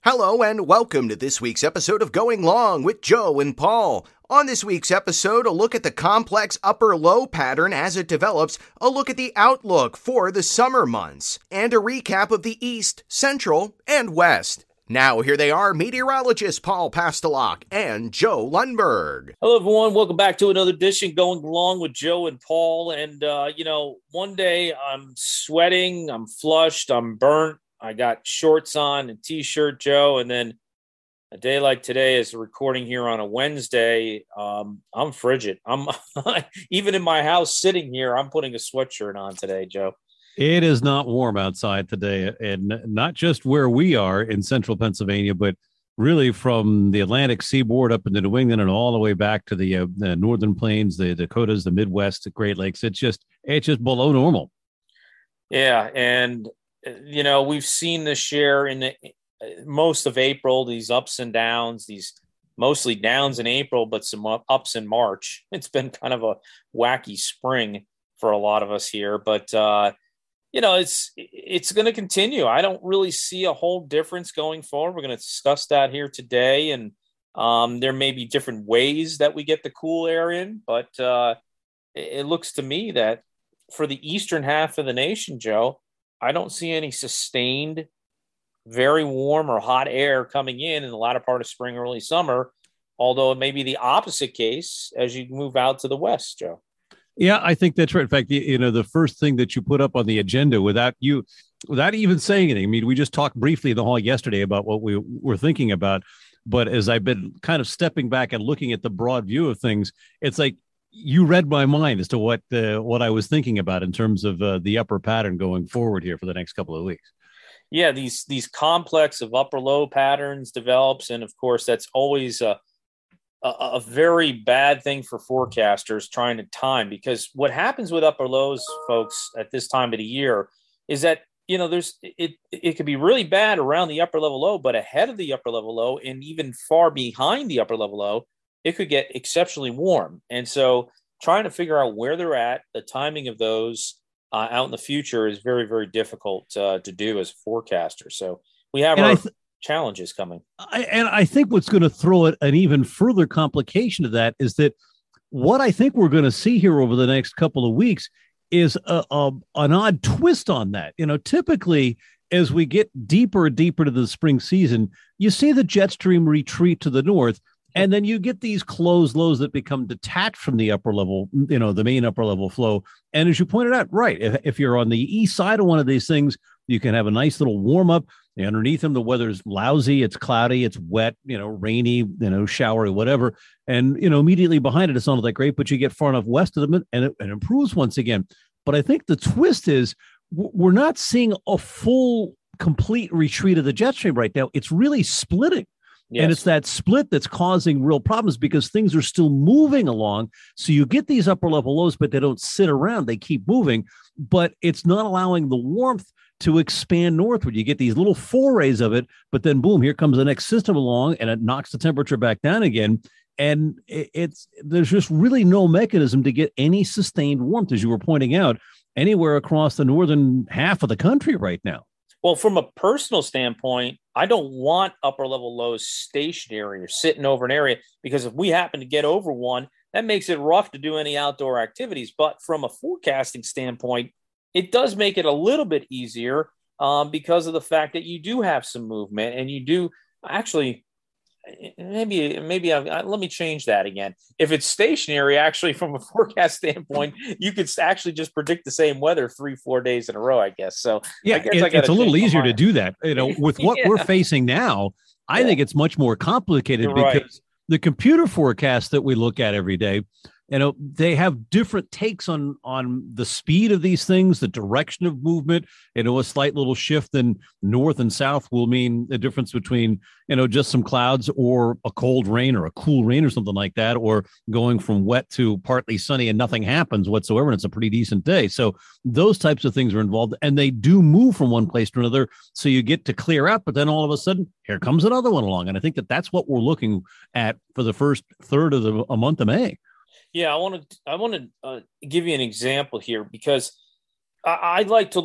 Hello and welcome to this week's episode of Going Long with Joe and Paul. On this week's episode, a look at the complex upper-low pattern as it develops, a look at the outlook for the summer months, and a recap of the East, Central, and West. Now, here they are, meteorologists Paul Pastelok and Joe Lundberg. Hello, everyone. Welcome back to another edition Going Long with Joe and Paul. And, one day I'm sweating, I'm flushed, I'm burnt. I got shorts on and t-shirt, Joe. And then a day like today is recording here on a Wednesday. I'm frigid. I'm even in my house sitting here, I'm putting a sweatshirt on today, Joe. It is not warm outside today, and not just where we are in central Pennsylvania, but really from the Atlantic seaboard up into New England and all the way back to the northern plains, the Dakotas, the Midwest, the Great Lakes. It's just below normal. Yeah, and we've seen this year in most of April, these ups and downs, these mostly downs in April, but some ups in March. It's been kind of a wacky spring for a lot of us here, but it's going to continue. I don't really see a whole difference going forward. We're going to discuss that here today, and there may be different ways that we get the cool air in, but it looks to me that for the eastern half of the nation, Joe, I don't see any sustained, very warm or hot air coming in the latter part of spring, early summer, although it may be the opposite case as you move out to the west, Joe. Yeah, I think that's right. In fact, the first thing that you put up on the agenda without even saying anything, I mean, we just talked briefly in the hall yesterday about what we were thinking about, but as I've been kind of stepping back and looking at the broad view of things, it's like you read my mind as to what I was thinking about in terms of the upper pattern going forward here for the next couple of weeks. Yeah, these complex of upper low patterns develops, and of course that's always a very bad thing for forecasters trying to time, because what happens with upper lows, folks, at this time of the year is that it could be really bad around the upper level low, but ahead of the upper level low and even far behind the upper level low, it could get exceptionally warm. And so trying to figure out where they're at, the timing of those out in the future is very, very difficult to do as a forecaster. So we have challenges coming. I think what's going to throw it an even further complication to that is that what I think we're going to see here over the next couple of weeks is an odd twist on that. Typically, as we get deeper and deeper to the spring season, you see the jet stream retreat to the north. And then you get these closed lows that become detached from the upper level, the main upper level flow. And as you pointed out, right, if you're on the east side of one of these things, you can have a nice little warm up. Underneath them, the weather's lousy, it's cloudy, it's wet, rainy, showery, whatever. And, immediately behind it, it's not that great, but you get far enough west of them and it improves once again. But I think the twist is we're not seeing a full, complete retreat of the jet stream right now. It's really splitting. Yes. And it's that split that's causing real problems because things are still moving along. So you get these upper level lows, but they don't sit around. They keep moving, but it's not allowing the warmth to expand northward. You get these little forays of it, but then boom, here comes the next system along and it knocks the temperature back down again. And there's just really no mechanism to get any sustained warmth, as you were pointing out, anywhere across the northern half of the country right now. Well, from a personal standpoint, I don't want upper level lows stationary or sitting over an area, because if we happen to get over one, that makes it rough to do any outdoor activities. But from a forecasting standpoint, it does make it a little bit easier because of the fact that you do have some movement, and you do actually maybe let me change that again. If it's stationary, actually, from a forecast standpoint, you could actually just predict the same weather 3-4 days in a row, I guess. So yeah, it's a little easier to do that. With what we're facing now, I think it's much more complicated because the computer forecasts that we look at every day, they have different takes on the speed of these things, the direction of movement. A slight little shift in north and south will mean the difference between, just some clouds or a cold rain or a cool rain or something like that, or going from wet to partly sunny and nothing happens whatsoever. And it's a pretty decent day. So those types of things are involved, and they do move from one place to another. So you get to clear out, but then all of a sudden, here comes another one along. And I think that's what we're looking at for the first third of a month of May. Yeah, I want to give you an example here, because I like to look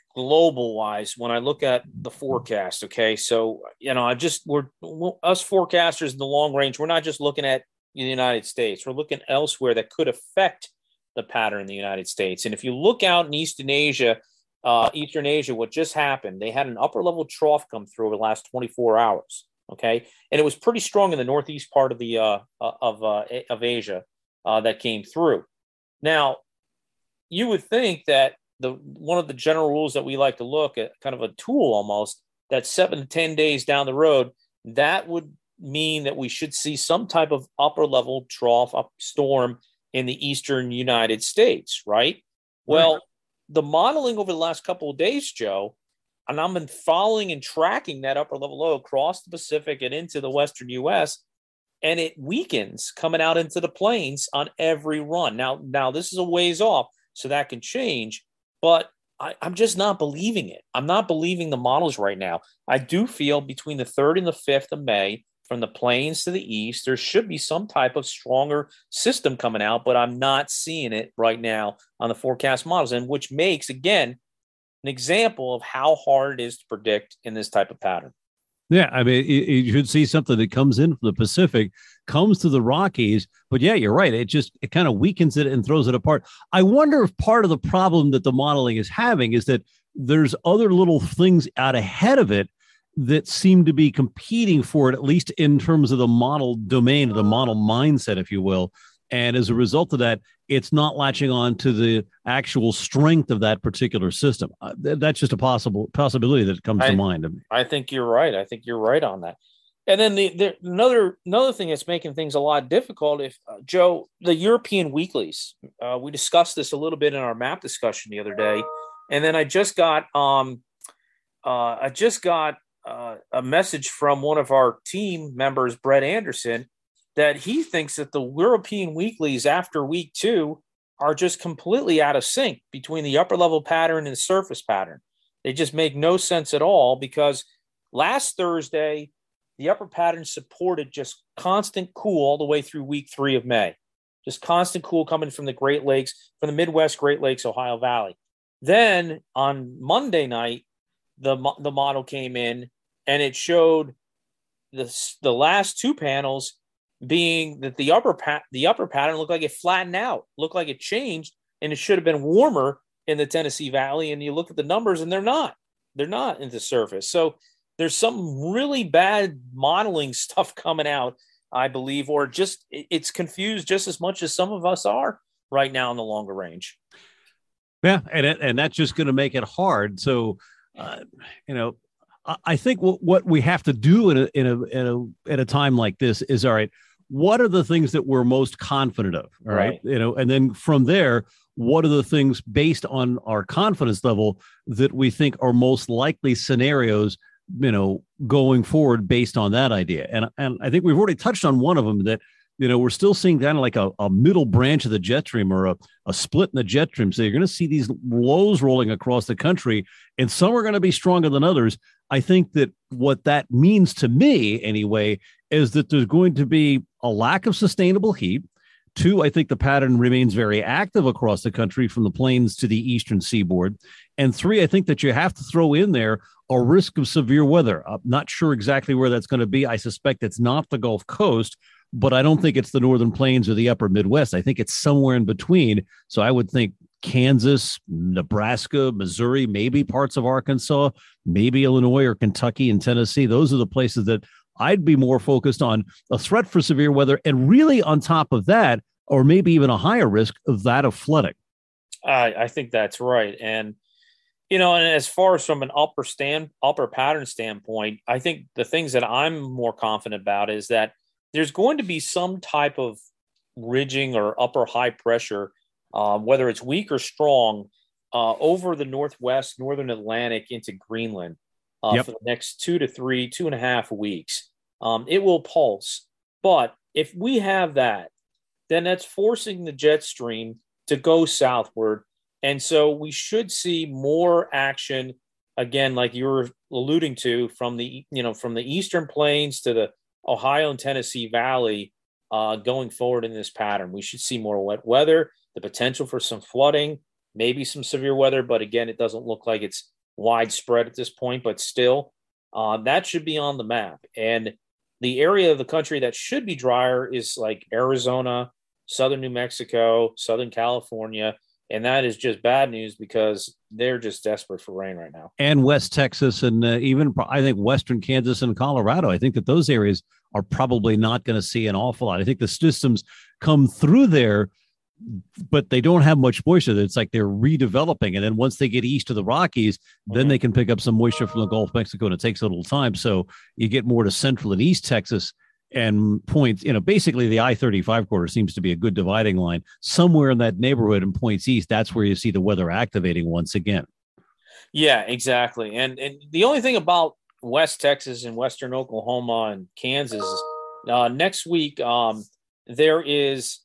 global wise, when I look at the forecast, okay, so us forecasters in the long range, we're not just looking at the United States, we're looking elsewhere that could affect the pattern in the United States. And if you look out in Eastern Asia, what just happened, they had an upper level trough come through over the last 24 hours. Okay, and it was pretty strong in the northeast part of the of Asia that came through. Now, you would think that one of the general rules that we like to look at, kind of a tool almost, that 7 to 10 days down the road, that would mean that we should see some type of upper level trough up storm in the eastern United States, right? Well, the modeling over the last couple of days, Joe, and I've been following and tracking that upper level low across the Pacific and into the Western U.S., and it weakens coming out into the plains on every run. Now this is a ways off, so that can change, but I'm just not believing it. I'm not believing the models right now. I do feel between the 3rd and the 5th of May, from the plains to the east, there should be some type of stronger system coming out, but I'm not seeing it right now on the forecast models, and which makes, again, an example of how hard it is to predict in this type of pattern. Yeah, I mean, you should see something that comes in from the Pacific, comes to the Rockies, but yeah, you're right. It kind of weakens it and throws it apart. I wonder if part of the problem that the modeling is having is that there's other little things out ahead of it that seem to be competing for it, at least in terms of the model domain, the model mindset, if you will. And as a result of that, it's not latching on to the actual strength of that particular system. That's just a possibility that comes to mind. I think you're right. I think you're right on that. And then another thing that's making things a lot difficult, Joe, the European weeklies. We discussed this a little bit in our map discussion the other day, and then I just got a message from one of our team members, Brett Anderson, that he thinks that the European weeklies after week 2 are just completely out of sync between the upper level pattern and the surface pattern. They just make no sense at all, because last Thursday, the upper pattern supported just constant cool all the way through week 3 of May. Just constant cool coming from the Great Lakes, from the Midwest, Great Lakes, Ohio Valley. Then on Monday night, the model came in and it showed the last 2 panels being that the upper pattern looked like it flattened out, looked like it changed, and it should have been warmer in the Tennessee Valley. And you look at the numbers, and they're not in the surface. So there's some really bad modeling stuff coming out, I believe, or just it's confused just as much as some of us are right now in the longer range. Yeah, and that's just going to make it hard. So, I think what we have to do in a time like this is, all right, what are the things that we're most confident of? All right. And then from there, what are the things based on our confidence level that we think are most likely scenarios, going forward based on that idea? And I think we've already touched on one of them, that, we're still seeing kind of like a middle branch of the jet stream, or a split in the jet stream. So you're going to see these lows rolling across the country, and some are going to be stronger than others. I think that what that means to me anyway is that there's going to be a lack of sustainable heat. 2, I think the pattern remains very active across the country from the plains to the eastern seaboard. And 3, I think that you have to throw in there a risk of severe weather. I'm not sure exactly where that's going to be. I suspect it's not the Gulf Coast, but I don't think it's the northern plains or the upper Midwest. I think it's somewhere in between. So I would think Kansas, Nebraska, Missouri, maybe parts of Arkansas, maybe Illinois or Kentucky and Tennessee. Those are the places that I'd be more focused on a threat for severe weather. And really on top of that, or maybe even a higher risk of that of flooding. I think that's right. And, and as far as from an upper pattern standpoint, I think the things that I'm more confident about is that there's going to be some type of ridging or upper high pressure, whether it's weak or strong, over the Northwest, Northern Atlantic into Greenland for the next 2.5 weeks. It will pulse. But if we have that, then that's forcing the jet stream to go southward. And so we should see more action, again, like you were alluding to, from the eastern plains to the Ohio and Tennessee Valley going forward in this pattern. We should see more wet weather, the potential for some flooding, maybe some severe weather. But again, it doesn't look like it's widespread at this point, but still, that should be on the map. And the area of the country that should be drier is like Arizona, southern New Mexico, southern California. And that is just bad news because they're just desperate for rain right now. And West Texas and even I think Western Kansas and Colorado. I think that those areas are probably not going to see an awful lot. I think the systems come through there, but they don't have much moisture. It's like they're redeveloping. And then once they get east of the Rockies, then they can pick up some moisture from the Gulf of Mexico, and it takes a little time. So you get more to central and east Texas and points, basically the I-35 corridor seems to be a good dividing line. Somewhere in that neighborhood and points east, that's where you see the weather activating once again. Yeah, exactly. And the only thing about West Texas and Western Oklahoma and Kansas is next week there's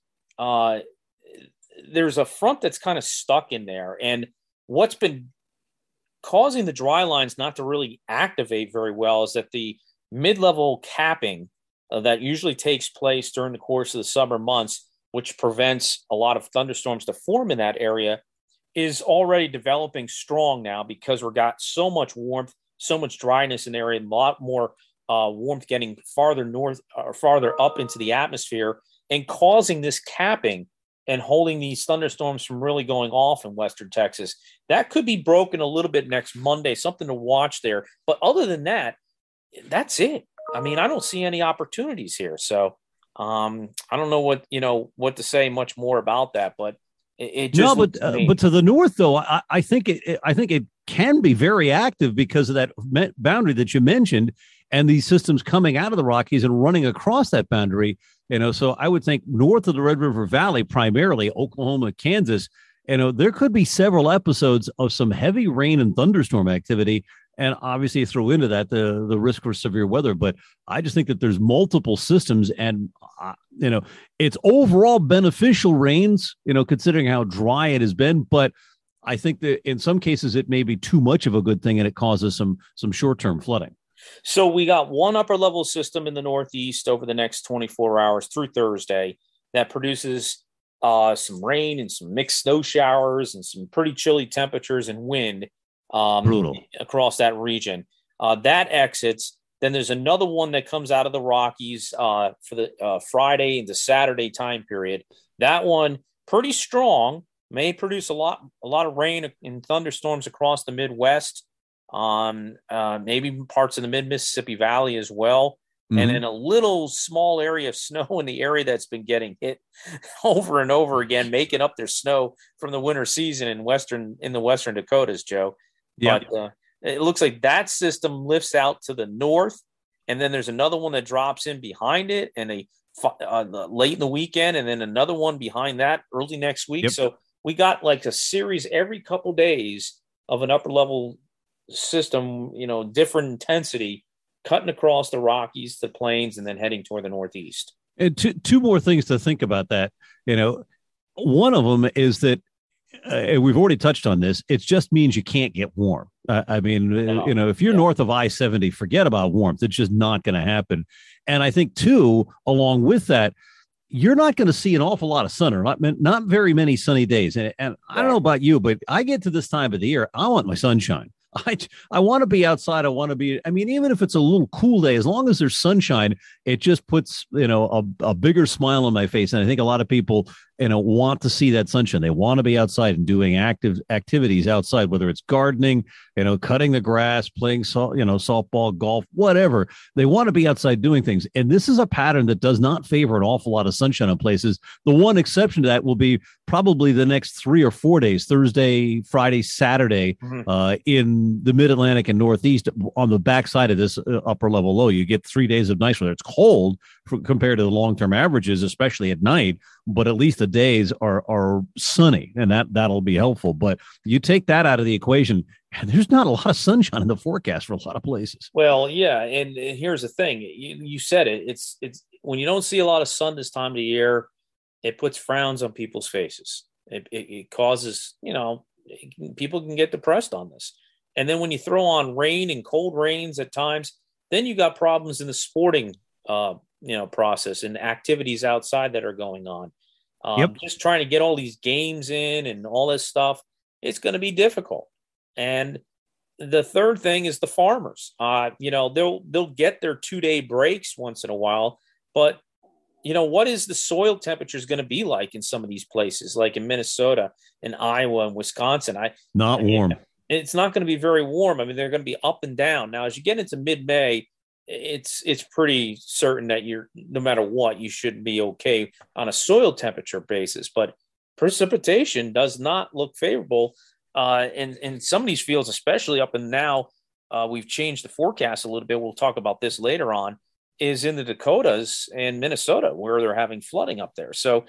a front that's kind of stuck in there. And what's been causing the dry lines not to really activate very well is that the mid-level capping that usually takes place during the course of the summer months, which prevents a lot of thunderstorms to form in that area, is already developing strong now because we've got so much warmth, so much dryness in the area, a lot more warmth getting farther north or farther up into the atmosphere and causing this capping and holding these thunderstorms from really going off in Western Texas. That could be broken a little bit next Monday, something to watch there. But other than that, that's it. I mean, I don't see any opportunities here. So I don't know what to say much more about that, but it just but to the north though, I think it can be very active because of that boundary that you mentioned, and these systems coming out of the Rockies and running across that boundary. So I would think north of the Red River Valley, primarily Oklahoma, Kansas. There could be several episodes of some heavy rain and thunderstorm activity. And obviously throw into that the risk for severe weather. But I just think that there's multiple systems and, it's overall beneficial rains, considering how dry it has been. But I think that in some cases it may be too much of a good thing and it causes some short-term flooding. So we got one upper level system in the Northeast over the next 24 hours through Thursday that produces some rain and some mixed snow showers and some pretty chilly temperatures and wind. Brutal across that region. That exits. Then there's another one that comes out of the Rockies for the Friday and the Saturday time period. That one pretty strong, may produce a lot of rain and thunderstorms across the Midwest, maybe parts of the mid-Mississippi Valley as well. Mm-hmm. And then a little small area of snow in the area that's been getting hit over and over again, making up their snow from the winter season in the Western Dakotas, Joe. Yeah. But it looks like that system lifts out to the north, and then there's another one that drops in behind it, and late in the weekend, and then another one behind that early next week. Yep. So we got like a series every couple days of an upper level system, different intensity, cutting across the Rockies, the plains, and then heading toward the Northeast. And two more things to think about that. One of them is that we've already touched on this. It just means you can't get warm. If you're north of I-70, forget about warmth. It's just not going to happen. And I think, too, along with that, you're not going to see an awful lot of sun or not very many sunny days. And I don't know about you, but I get to this time of the year, I want my sunshine. I want to be outside. Even if it's a little cool day, as long as there's sunshine, it just puts, a bigger smile on my face. And I think a lot of people, want to see that sunshine. They want to be outside and doing active activities outside, whether it's gardening, cutting the grass, playing softball, golf, whatever. They want to be outside doing things. And this is a pattern that does not favor an awful lot of sunshine in places. The one exception to that will be probably the next 3 or 4 days, Thursday, Friday, Saturday, in the mid-Atlantic and Northeast on the backside of this upper level low. You get 3 days of nice weather. It's cold compared to the long-term averages, especially at night, but at least the days are sunny, and that'll be helpful. But you take that out of the equation, and there's not a lot of sunshine in the forecast for a lot of places. Well, yeah, and here's the thing. You said it. It's when you don't see a lot of sun this time of the year, it puts frowns on people's faces. It causes, people can get depressed on this. And then when you throw on rain and cold rains at times, then you got problems in the sporting process and activities outside that are going on. Just trying to get all these games in and all this stuff, it's going to be difficult. And the third thing is the farmers. They'll get their 2-day breaks once in a while, but what is the soil temperatures going to be like in some of these places, like in Minnesota and Iowa and Wisconsin? Not warm. It's not going to be very warm. I mean, they're going to be up and down. Now, as you get into mid-May, it's pretty certain that no matter what, you should be okay on a soil temperature basis. But precipitation does not look favorable in some of these fields, especially up and now. We've changed the forecast a little bit. We'll talk about this later on. Is in the Dakotas and Minnesota where they're having flooding up there. So,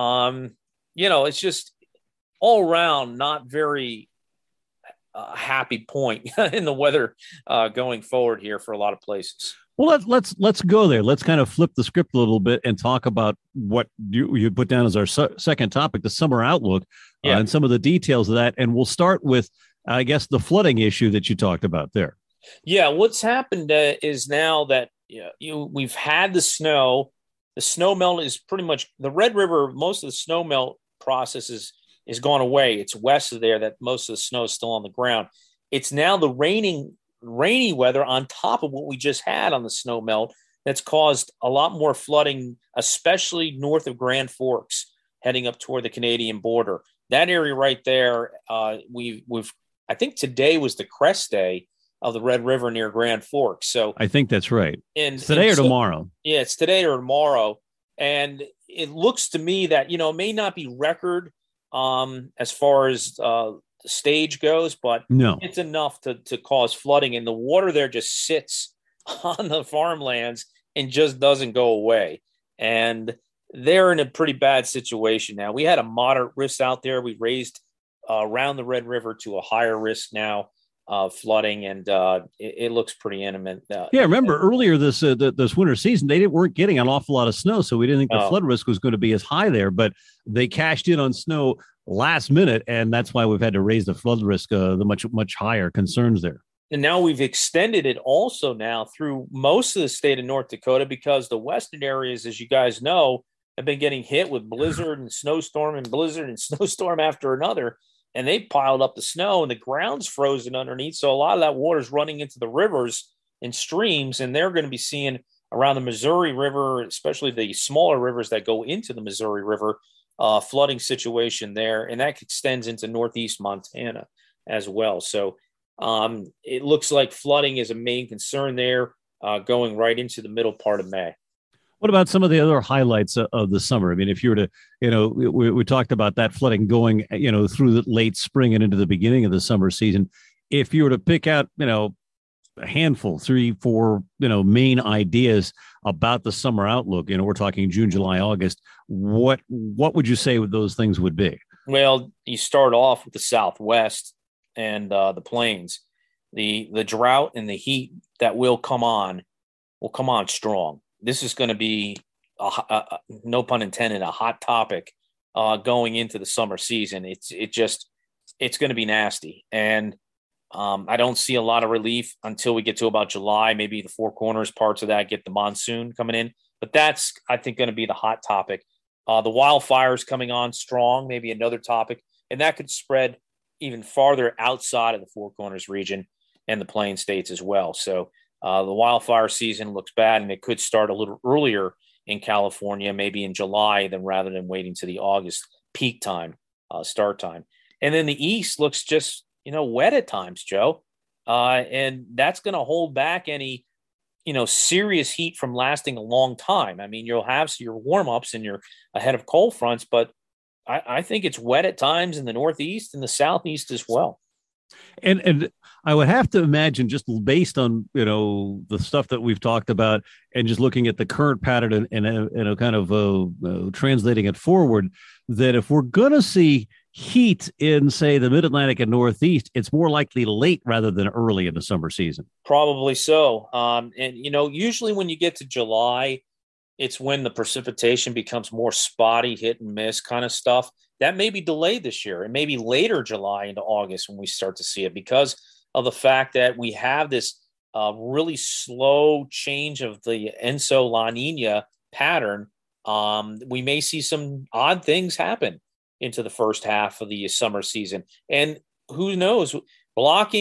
it's just all around not very happy point in the weather going forward here for a lot of places. Well, let's go there. Let's kind of flip the script a little bit and talk about what you put down as our second topic, the summer outlook, and some of the details of that. And we'll start with, I guess, the flooding issue that you talked about there. Yeah, what's happened is now that we've had the snow. The snow melt is pretty much the Red River. Most of the snow melt process is gone away. It's west of there that most of the snow is still on the ground. It's now the rainy weather on top of what we just had on the snow melt that's caused a lot more flooding, especially north of Grand Forks, heading up toward the Canadian border. That area right there, we've I think today was the crest day of the Red River near Grand Forks. So I think that's right. And today or tomorrow. Yeah, it's today or tomorrow. And it looks to me that, it may not be record as far as the stage goes, but it's enough to cause flooding. And the water there just sits on the farmlands and just doesn't go away. And they're in a pretty bad situation now. We had a moderate risk out there. We raised around the Red River to a higher risk now. Flooding, and it looks pretty imminent. Remember earlier this winter season, they weren't getting an awful lot of snow, so we didn't think the flood risk was going to be as high there. But they cashed in on snow last minute, and that's why we've had to raise the flood risk, the much higher concerns there. And now we've extended it also now through most of the state of North Dakota, because the western areas, as you guys know, have been getting hit with blizzard and snowstorm and blizzard and snowstorm after another. And they piled up the snow and the ground's frozen underneath. So a lot of that water is running into the rivers and streams, and they're going to be seeing around the Missouri River, especially the smaller rivers that go into the Missouri River, flooding situation there. And that extends into northeast Montana as well. So it looks like flooding is a main concern there going right into the middle part of May. What about some of the other highlights of the summer? I mean, if you were to, we talked about that flooding going, through the late spring and into the beginning of the summer season. If you were to pick out, a handful, 3, 4, main ideas about the summer outlook, we're talking June, July, August, what would you say those things would be? Well, you start off with the Southwest and the plains. The drought and the heat that will come on strong. This is going to be, no pun intended, a hot topic going into the summer season. It's going to be nasty. And I don't see a lot of relief until we get to about July. Maybe the Four Corners parts of that get the monsoon coming in. But that's, I think, going to be the hot topic. The wildfires coming on strong, maybe another topic. And that could spread even farther outside of the Four Corners region and the Plain States as well. So the wildfire season looks bad, and it could start a little earlier in California, maybe in July, rather than waiting to the August peak time, start time. And then the East looks just, wet at times, Joe. And that's going to hold back any, serious heat from lasting a long time. I mean, you'll have your warm-ups and you're ahead of cold fronts, but I think it's wet at times in the Northeast and the Southeast as well. And I would have to imagine, just based on, the stuff that we've talked about and just looking at the current pattern and kind of translating it forward, that if we're going to see heat in, say, the Mid-Atlantic and Northeast, it's more likely late rather than early in the summer season. Probably so. And, usually when you get to July, it's when the precipitation becomes more spotty, hit and miss kind of stuff. That may be delayed this year. It may be later July into August when we start to see it, because of the fact that we have this really slow change of the Enso La Nina pattern. We may see some odd things happen into the first half of the summer season. And who knows, blocking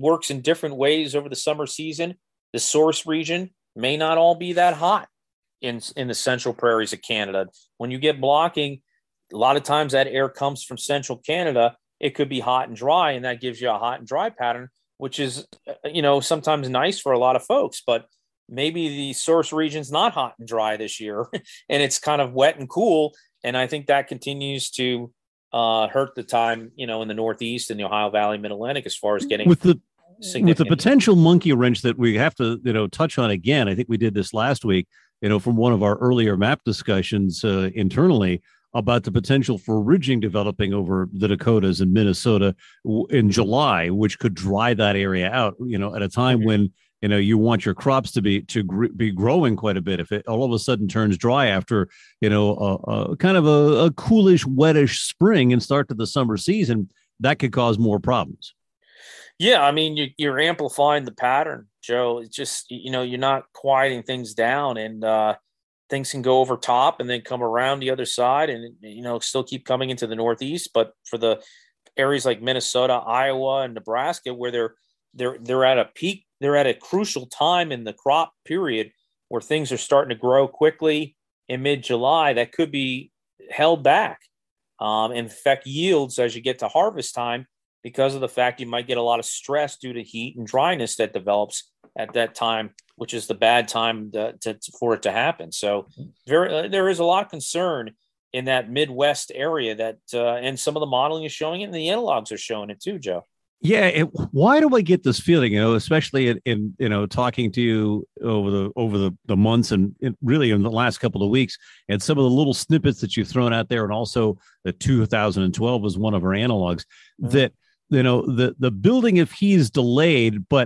works in different ways over the summer season. The source region may not all be that hot in the central prairies of Canada. When you get blocking, a lot of times that air comes from central Canada. It could be hot and dry, and that gives you a hot and dry pattern, which is, sometimes nice for a lot of folks. But maybe the source region's not hot and dry this year, and it's kind of wet and cool. And I think that continues to hurt the time, in the Northeast and the Ohio Valley, Mid-Atlantic, as far as getting with the potential monkey wrench that we have to, touch on again. I think we did this last week, from one of our earlier map discussions internally about the potential for ridging developing over the Dakotas and Minnesota in July, which could dry that area out, at a time when, you want your crops to be growing quite a bit. If it all of a sudden turns dry after, kind of a coolish, wettish spring and start to the summer season, that could cause more problems. Yeah, I mean, you're amplifying the pattern, Joe. It's just, you're not quieting things down, and things can go over top and then come around the other side and, still keep coming into the Northeast. But for the areas like Minnesota, Iowa, and Nebraska, where they're at a peak, they're at a crucial time in the crop period where things are starting to grow quickly in mid-July, that could be held back and affect yields as you get to harvest time, because of the fact you might get a lot of stress due to heat and dryness that develops at that time, which is the bad time for it to happen. So there is a lot of concern in that Midwest area that, and some of the modeling is showing it, and the analogs are showing it too, Joe. Yeah. Why do I get this feeling, especially in talking to you over the months and really in the last couple of weeks, and some of the little snippets that you've thrown out there, and also the 2012 was one of our analogs, that, the building, if he's delayed, but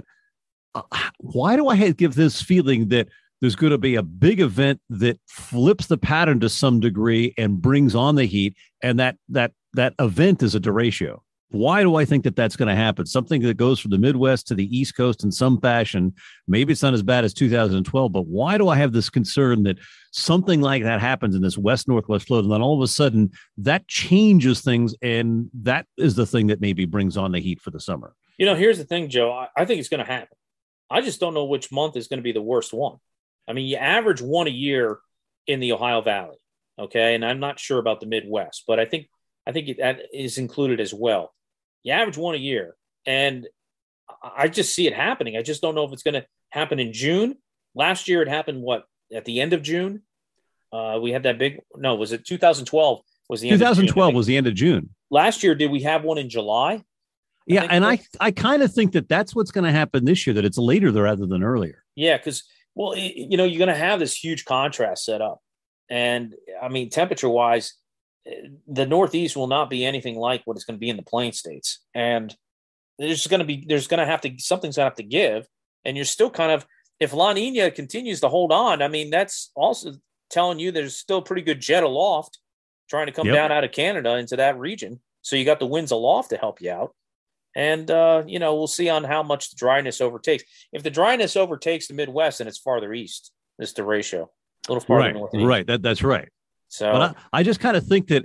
why do I give this feeling that there's going to be a big event that flips the pattern to some degree and brings on the heat, and that event is a derecho? Why do I think that that's going to happen? Something that goes from the Midwest to the East Coast in some fashion. Maybe it's not as bad as 2012, but why do I have this concern that something like that happens in this west-northwest flow, and then all of a sudden that changes things, and that is the thing that maybe brings on the heat for the summer? Here's the thing, Joe. I think it's going to happen. I just don't know which month is going to be the worst one. I mean, you average one a year in the Ohio Valley, okay? And I'm not sure about the Midwest, but I think that is included as well. You average one a year, and I just see it happening. I just don't know if it's going to happen in June. Last year, it happened, at the end of June? We had that was it 2012 was the end 2012 of June, was the end of June. Last year, did we have one in July? Yeah, and I kind of think that that's what's going to happen this year, that it's later rather than earlier. Yeah, because, you're going to have this huge contrast set up. And, I mean, temperature-wise, the Northeast will not be anything like what it's going to be in the Plain States. And something's going to have to give. And you're still kind of, if La Nina continues to hold on, I mean, that's also telling you there's still pretty good jet aloft trying to come down out of Canada into that region. So you got the winds aloft to help you out. And, we'll see on how much the dryness overtakes. If the dryness overtakes the Midwest, then it's farther east, this derecho, a little farther northeast. Right. That's right. So but I just kind of think that,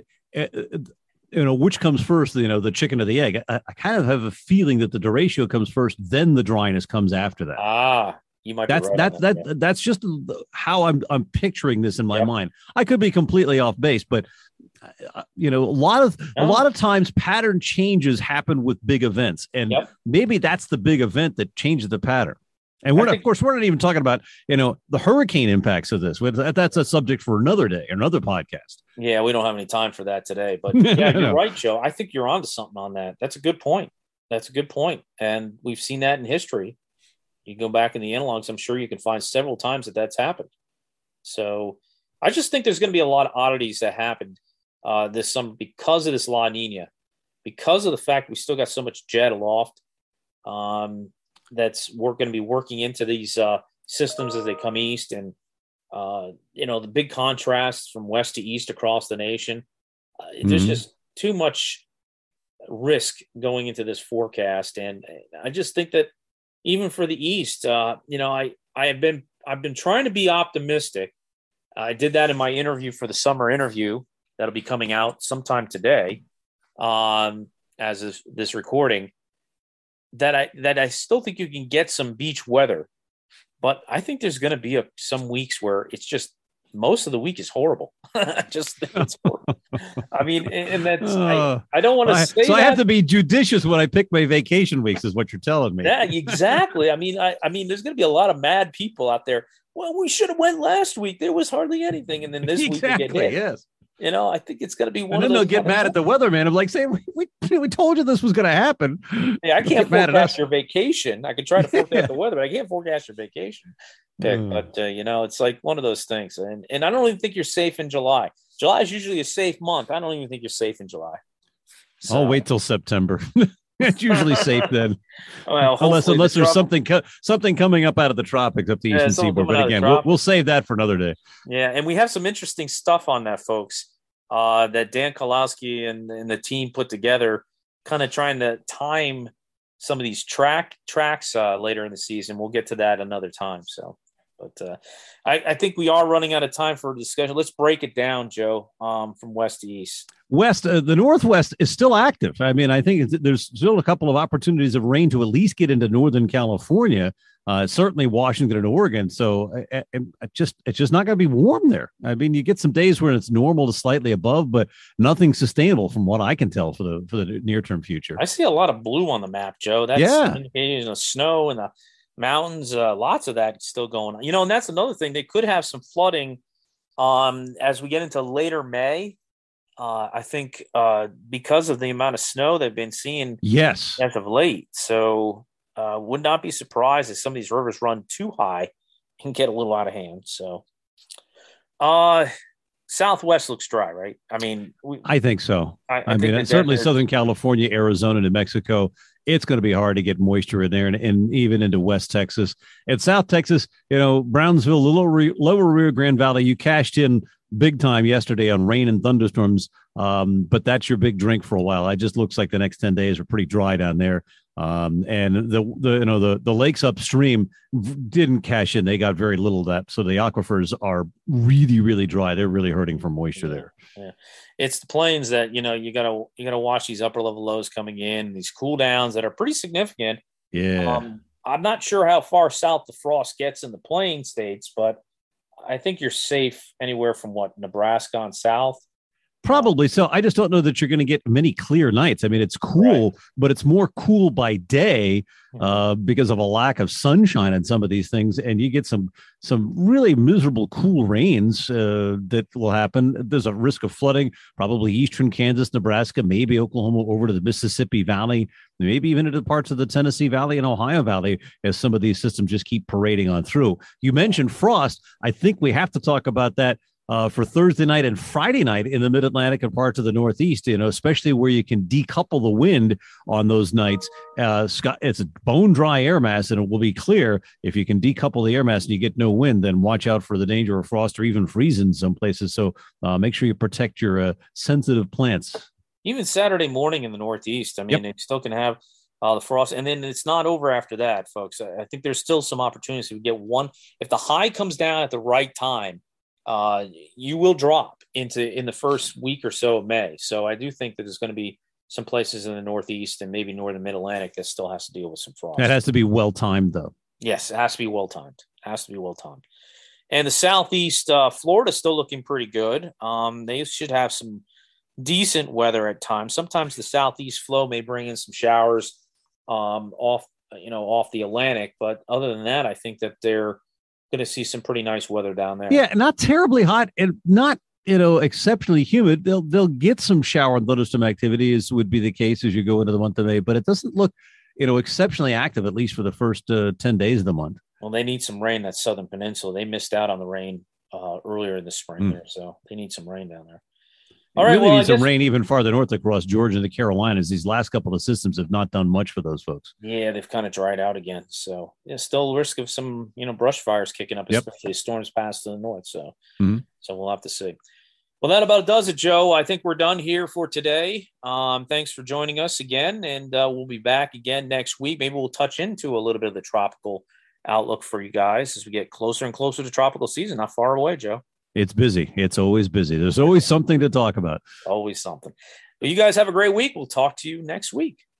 which comes first, the chicken or the egg. I kind of have a feeling that the derecho comes first, then the dryness comes after that. You might be right. That's just how I'm picturing this in my mind. I could be completely off base, but a lot of times pattern changes happen with big events, and maybe that's the big event that changes the pattern. And we're not even talking about, the hurricane impacts of this. That's a subject for another day, another podcast. Yeah, we don't have any time for that today. But you're right, Joe. I think you're onto something on that. That's a good point. And we've seen that in history. You go back in the analogs, I'm sure you can find several times that that's happened. So I just think there's going to be a lot of oddities that happened this summer because of this La Nina, because of the fact we still got so much jet aloft. We're going to be working into these systems as they come east, and the big contrast from west to east across the nation. There's just too much risk going into this forecast, and I just think that even for the east, I've been trying to be optimistic. I did that in my interview for the summer interview that'll be coming as of this recording. that I still think you can get some beach weather, but I think there's going to be some weeks where it's just most of the week is horrible. It's horrible. I mean, and that's I don't want to say. So I have to be judicious when I pick my vacation weeks, is what you're telling me. Yeah, exactly. I mean, there's going to be a lot of mad people out there. Well, we should have went last week. There was hardly anything, and then this week we get hit. Yes. I think it's going to be one. And then they'll get mad at the weatherman. I'm like, saying we told you this was going to happen. Yeah, I can't forecast your vacation. I can try to forecast the weather, but I can't forecast your vacation pick. But it's like one of those things. And I don't even think you're safe in July. July is usually a safe month. I don't even think you're safe in July. So, I'll wait till September. It's usually safe then. Well, unless there's something coming up out of the tropics up the eastern seaboard. But again, we'll save that for another day. Yeah, and we have some interesting stuff on that, folks. That Dan Kolowski and the team put together, kind of trying to time some of these tracks later in the season. We'll get to that another time. So, but I think we are running out of time for discussion. Let's break it down, Joe, from west to east. West, the Northwest is still active. I mean, I think there's still a couple of opportunities of rain to at least get into Northern California. Certainly Washington and Oregon. So it's just not going to be warm there. I mean, you get some days where it's normal to slightly above, but nothing sustainable from what I can tell for the near term future. I see a lot of blue on the map, Joe. That's indicating the snow and the mountains. Lots of that still going on. And that's another thing. They could have some flooding as we get into later May. I think because of the amount of snow they've been seeing as of late. So would not be surprised if some of these rivers run too high and get a little out of hand. So Southwest looks dry, right? I mean, I think so. I mean, certainly Southern California, Arizona, New Mexico, it's going to be hard to get moisture in there, and even into West Texas and South Texas. Brownsville, lower Rio Grande Valley, you cashed in big time yesterday on rain and thunderstorms, but that's your big drink for a while. It just looks like the next 10 days are pretty dry down there. And the lakes upstream didn't cash in. They got very little of that. So the aquifers are really, really dry. They're really hurting for moisture there. Yeah. It's the plains that, you gotta watch these upper level lows coming in, these cool downs that are pretty significant. Yeah. I'm not sure how far south the frost gets in the plain states, but I think you're safe anywhere from Nebraska on south. Probably so. I just don't know that you're going to get many clear nights. I mean, it's cool, right, but it's more cool by day because of a lack of sunshine in some of these things. And you get some really miserable cool rains that will happen. There's a risk of flooding, probably eastern Kansas, Nebraska, maybe Oklahoma over to the Mississippi Valley, maybe even into parts of the Tennessee Valley and Ohio Valley as some of these systems just keep parading on through. You mentioned frost. I think we have to talk about that for Thursday night and Friday night in the Mid-Atlantic and parts of the Northeast, especially where you can decouple the wind on those nights. It's a bone dry air mass, and it will be clear if you can decouple the air mass and you get no wind, then watch out for the danger of frost or even freeze in some places. So make sure you protect your sensitive plants. Even Saturday morning in the Northeast, I mean, It still can have the frost, and then it's not over after that, folks. I think there's still some opportunities to get one. If the high comes down at the right time, you will drop in the first week or so of May. So I do think that there's going to be some places in the Northeast and maybe northern Mid-Atlantic that still has to deal with some frost. That has to be well timed, though. Yes, it has to be well timed. And the Southeast, Florida's still looking pretty good. They should have some decent weather at times. Sometimes the Southeast flow may bring in some showers off the Atlantic, but other than that, I think that they're going to see some pretty nice weather down there. Yeah, not terribly hot and not exceptionally humid. They'll get some shower and thunderstorm activity, as would be the case as you go into the month of May, but it doesn't look exceptionally active, at least for the first 10 days of the month. Well, they need some rain. That Southern Peninsula, they missed out on the rain earlier in the spring there, so they need some rain down there. All right, really need some rain even farther north across Georgia and the Carolinas. These last couple of systems have not done much for those folks. Yeah, they've kind of dried out again. So still risk of some, brush fires kicking up, especially as storms pass to the north. So, So we'll have to see. Well, that about does it, Joe. I think we're done here for today. Thanks for joining us again, and we'll be back again next week. Maybe we'll touch into a little bit of the tropical outlook for you guys as we get closer and closer to tropical season. Not far away, Joe. It's busy. It's always busy. There's always something to talk about. Always something. Well, you guys have a great week. We'll talk to you next week.